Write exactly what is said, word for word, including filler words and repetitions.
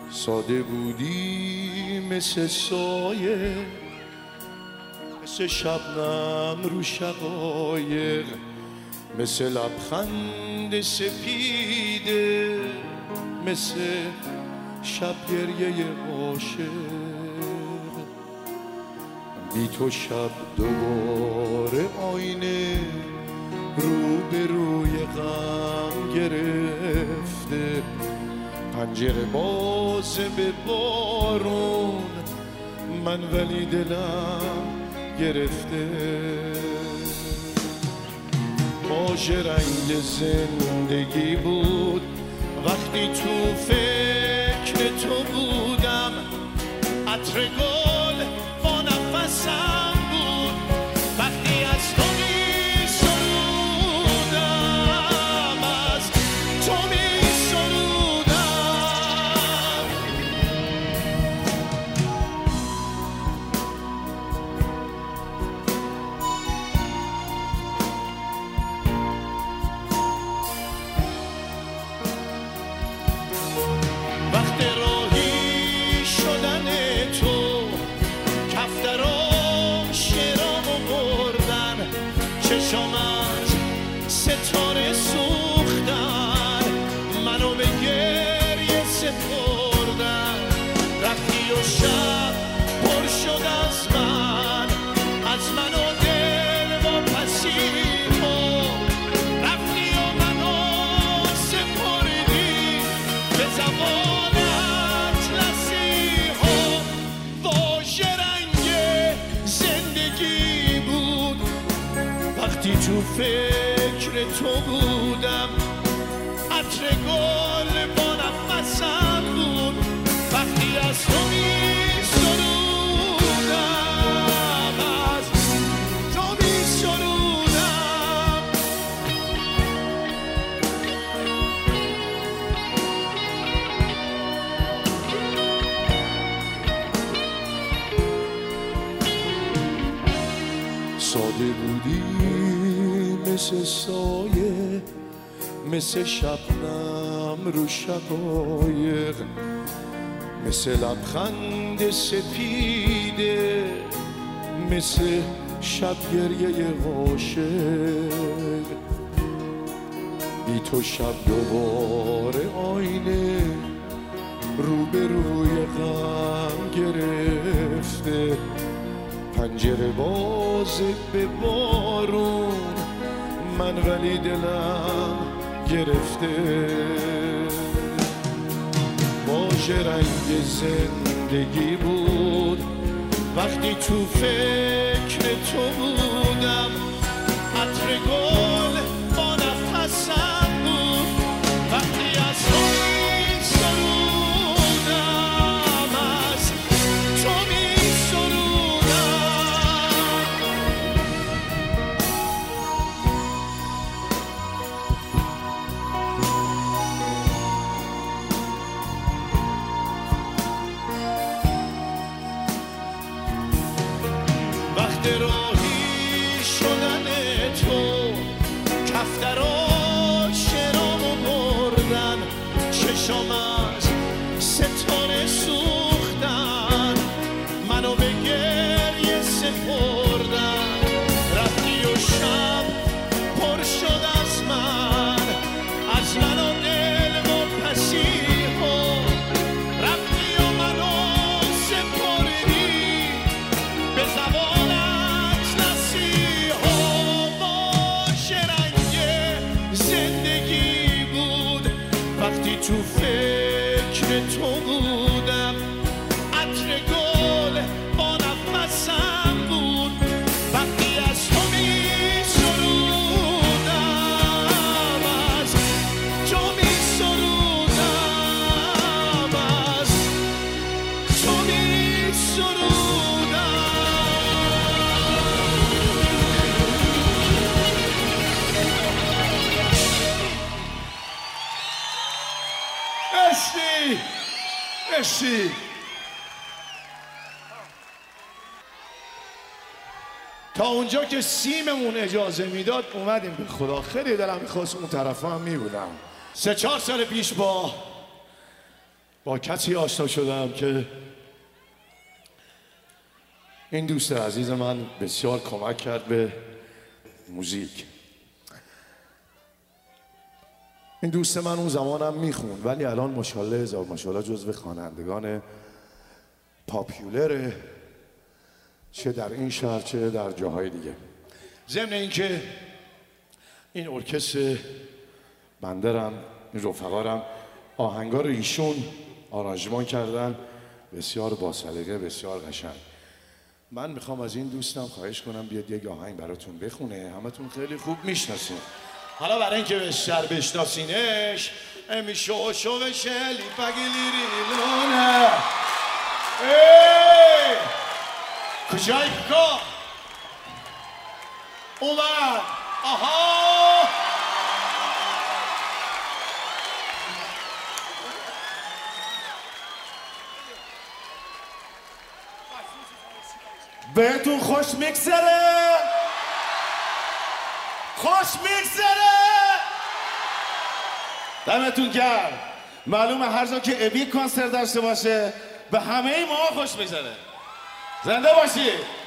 ساده بودی مثل سایه، مثل شبنم رو شقایق، مثل لبخند سپیده، مثل شب گریه عاشق. بی تو شب دوباره آینه رو به روی غم گرفته، پنجره باز به بارون، من ولی دلم گرفته. باژ رنگ زندگی بود وقتی تو فکر تو بودم، عطر گل با نفسم بود وقتی از تو می سرودم، از تو می سرودم. وقت راهی شدن تو کفترام شیرامو بردن، چشام از ستاره سوختن، منو به گریه سپردن. رفتی و شب پر شد از من، از من و دل و پسیما. رفتی و منو سپردی به زبان اطلسی‌ها. واژه رنگ زندگی بود وقتی تو فکر تو بودم، عطر گل با نفسم بود وقتی از تو می سرودم، از تو می سرودم. ساده بودی مثل سایه، مثل شبنم رو شقایق، مثل لبخند سپیده، مثل شب گریه عاشق. بی تو شب دوباره آینه رو به روی غم گرفته، پنجره باز به بارون، من ولی دلم گرفته. باژ رنگ زندگی بود وقتی تو فکر تو بودم، عطر گل با نفسم بود وقتی از تو می سرودم، از تو می سرودم. وقت راهی شدن تو کفترها شرامو بردن، چشام از ستاره سوختن، منو به گریه سپردن. رفتی و شب پر شد از من، از من و دل و پسیها. رفتی و منو سپردی به زبان اطلسی‌ها. واژه رنگ زندگی بود وقتی تو فکر تو بودم، عطر گل با نفسم بود وقتی از تو می سرودم، از تو می سرودم، از تو می سرودم. مرسی مرسی. تا اونجا که سیممون اجازه میداد اومدیم به خدا. خیلی دلم میخواست اون طرف هم میبودم. سه چهار سال پیش با با کسی آشنا شدم که این دوست عزیز من بسیار کمک کرد به موزیک. این دوست من اون زمانم میخوند ولی الان ماشاءالله هزار ماشاءالله جزو خوانندگان پاپیولره، چه در این شهر چه در جاهای دیگه. ضمن اینکه این ارکستر بندرم، این رفقارم آهنگا رو ایشون آرانژمان کردن، بسیار باصلقه، بسیار قشنگ. من میخوام از این دوستم خواهش کنم بیاد یک آهنگ براتون بخونه، همتون خیلی خوب میشناسین. حالا برای اینکه بیشتر بشناسینش امیشو شو شلی بگیلیرونه ای کجای که اومد آها بهتون خوش میگذره، خوش میگذره، دمتون گرم. معلومه هر جا که ابی کنسرت داشته باشه به همه ما خوش میگذره. زنده باشید.